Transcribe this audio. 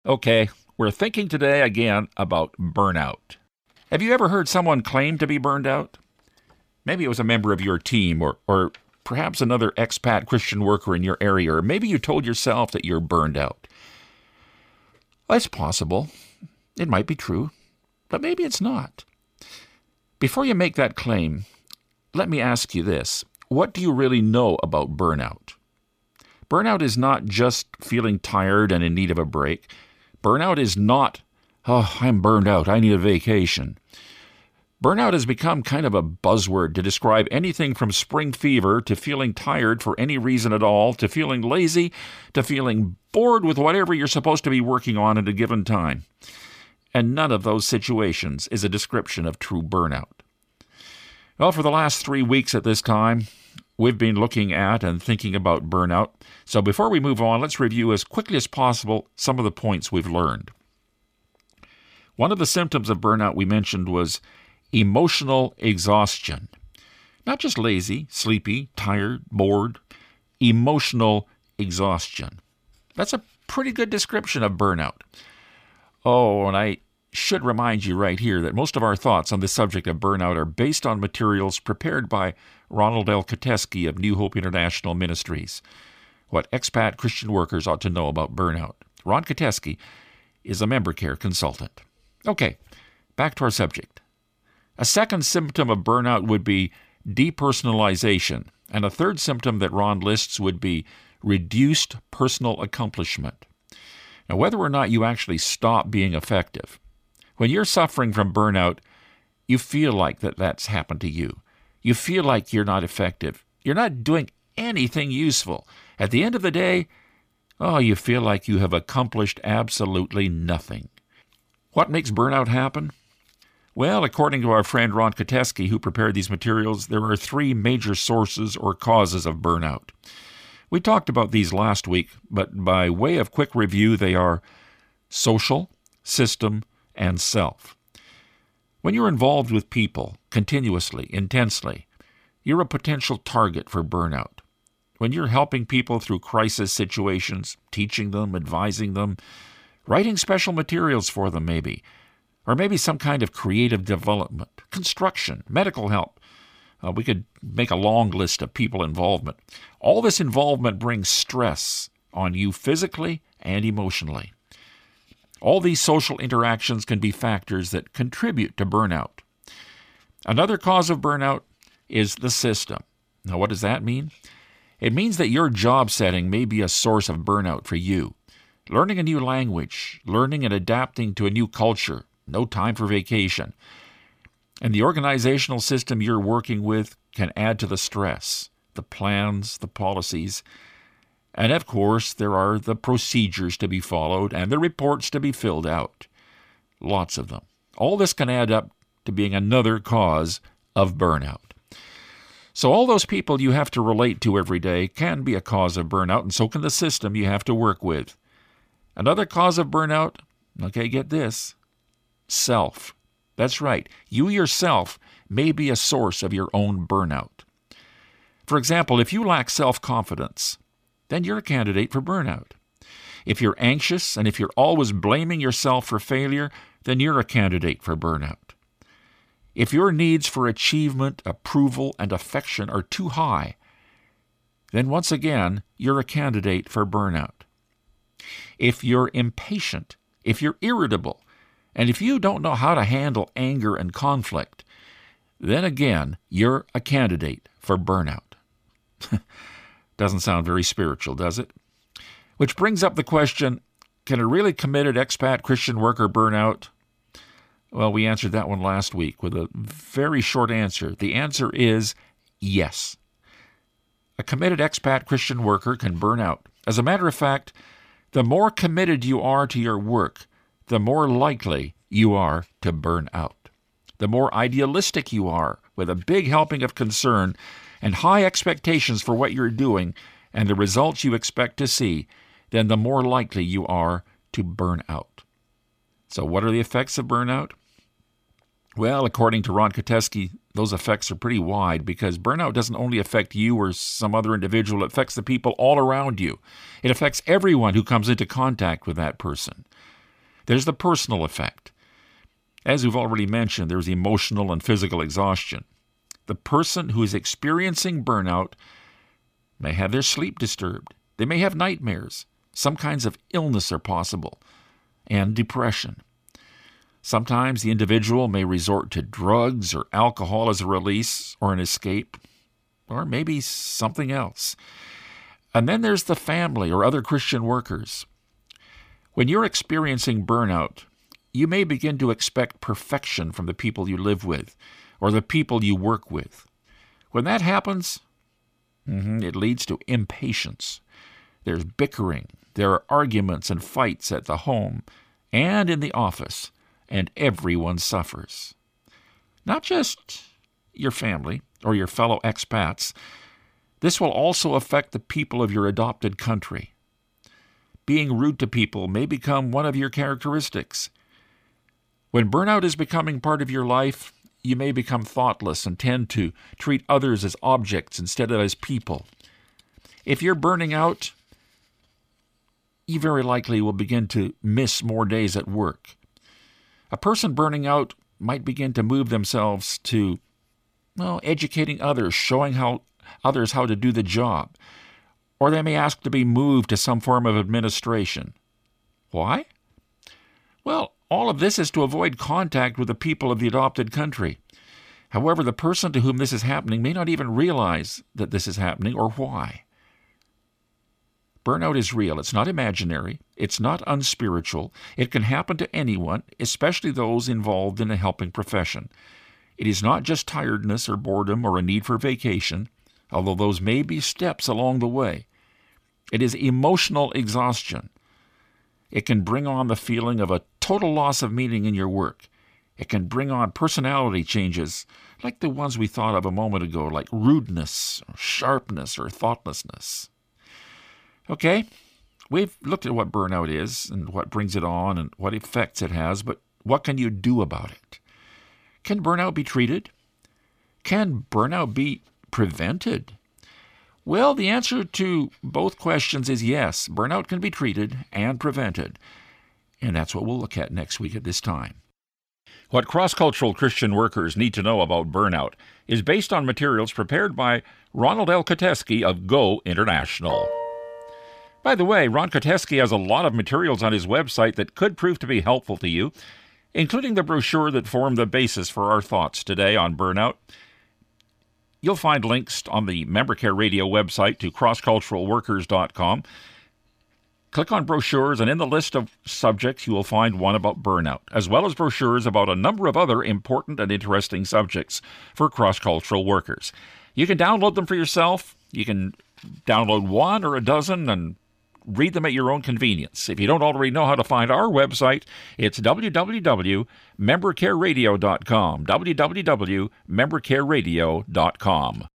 Okay, we're thinking today again about burnout. Have you ever heard someone claim to be burned out? Maybe it was a member of your team or perhaps another expat Christian worker in your area, or maybe you told yourself that you're burned out. Well, it's possible. It might be true, but maybe it's not. Before you make that claim, let me ask you this. What do you really know about burnout? Burnout is not just feeling tired and in need of a break. Burnout is not, oh, I'm burned out, I need a vacation. Burnout has become kind of a buzzword to describe anything from spring fever to feeling tired for any reason at all, to feeling lazy, to feeling bored with whatever you're supposed to be working on at a given time. And none of those situations is a description of true burnout. Well, for the last 3 weeks at this time, we've been looking at and thinking about burnout. So before we move on, let's review as quickly as possible some of the points we've learned. One of the symptoms of burnout we mentioned was emotional exhaustion. Not just lazy, sleepy, tired, bored. Emotional exhaustion. That's a pretty good description of burnout. Oh, and I should remind you right here that most of our thoughts on the subject of burnout are based on materials prepared by Ronald L. Kateski of New Hope International Ministries. What expat Christian workers ought to know about burnout. Ron Kateski is a member care consultant. Okay, back to our subject. A second symptom of burnout would be depersonalization, and a third symptom that Ron lists would be reduced personal accomplishment. Now, whether or not you actually stop being effective, when you're suffering from burnout, you feel like that's happened to you. You feel like you're not effective. You're not doing anything useful. At the end of the day, you feel like you have accomplished absolutely nothing. What makes burnout happen? Well, according to our friend Ron Kateski, who prepared these materials, there are 3 major sources or causes of burnout. We talked about these last week, but by way of quick review, they are social, system, and self. When you're involved with people continuously, intensely, you're a potential target for burnout. When you're helping people through crisis situations, teaching them, advising them, writing special materials for them maybe, or maybe some kind of creative development, construction, medical help. We could make a long list of people involvement. All this involvement brings stress on you physically and emotionally. All these social interactions can be factors that contribute to burnout. Another cause of burnout is the system. Now, what does that mean? It means that your job setting may be a source of burnout for you. Learning a new language, learning and adapting to a new culture, no time for vacation. And the organizational system you're working with can add to the stress, the plans, the policies. And of course, there are the procedures to be followed and the reports to be filled out. Lots of them. All this can add up to being another cause of burnout. So all those people you have to relate to every day can be a cause of burnout, and so can the system you have to work with. Another cause of burnout, okay, get this, self. That's right. You yourself may be a source of your own burnout. For example, if you lack self-confidence, then you're a candidate for burnout. If you're anxious and if you're always blaming yourself for failure, then you're a candidate for burnout. If your needs for achievement, approval, and affection are too high, then once again, you're a candidate for burnout. If you're impatient, if you're irritable, and if you don't know how to handle anger and conflict, then again, you're a candidate for burnout. Doesn't sound very spiritual, does it? Which brings up the question, can a really committed expat Christian worker burn out? Well, we answered that one last week with a very short answer. The answer is yes. A committed expat Christian worker can burn out. As a matter of fact, the more committed you are to your work, the more likely you are to burn out. The more idealistic you are, with a big helping of concern and high expectations for what you're doing and the results you expect to see, then the more likely you are to burn out. So what are the effects of burnout? Well, according to Ron Kateski, those effects are pretty wide because burnout doesn't only affect you or some other individual, it affects the people all around you. It affects everyone who comes into contact with that person. There's the personal effect. As we've already mentioned, there's emotional and physical exhaustion. The person who is experiencing burnout may have their sleep disturbed. They may have nightmares. Some kinds of illness are possible, and depression. Sometimes the individual may resort to drugs or alcohol as a release or an escape, or maybe something else. And then there's the family or other Christian workers. When you're experiencing burnout, you may begin to expect perfection from the people you live with or the people you work with. When that happens, it leads to impatience. There's bickering. There are arguments and fights at the home and in the office, and everyone suffers. Not just your family or your fellow expats. This will also affect the people of your adopted country. Being rude to people may become one of your characteristics. When burnout is becoming part of your life, you may become thoughtless and tend to treat others as objects instead of as people. If you're burning out, you very likely will begin to miss more days at work. A person burning out might begin to move themselves to, educating others, showing others how to do the job. Or they may ask to be moved to some form of administration. Why? Well, all of this is to avoid contact with the people of the adopted country. However, the person to whom this is happening may not even realize that this is happening or why. Burnout is real. It's not imaginary. It's not unspiritual. It can happen to anyone, especially those involved in a helping profession. It is not just tiredness or boredom or a need for vacation, although those may be steps along the way. It is emotional exhaustion. It can bring on the feeling of a total loss of meaning in your work. It can bring on personality changes like the ones we thought of a moment ago, like rudeness, or sharpness, or thoughtlessness. Okay, we've looked at what burnout is and what brings it on and what effects it has, but what can you do about it? Can burnout be treated? Can burnout be prevented? Well, the answer to both questions is yes. Burnout can be treated and prevented. And that's what we'll look at next week at this time. What cross-cultural Christian workers need to know about burnout is based on materials prepared by Ronald L. Koteski of Go International. By the way, Ron Koteski has a lot of materials on his website that could prove to be helpful to you, including the brochure that formed the basis for our thoughts today on burnout. You'll find links on the MemberCare Radio website to crossculturalworkers.com. Click on brochures, and in the list of subjects, you will find one about burnout, as well as brochures about a number of other important and interesting subjects for cross-cultural workers. You can download them for yourself. You can download one or a dozen and read them at your own convenience. If you don't already know how to find our website, it's www.membercareradio.com, www.membercareradio.com.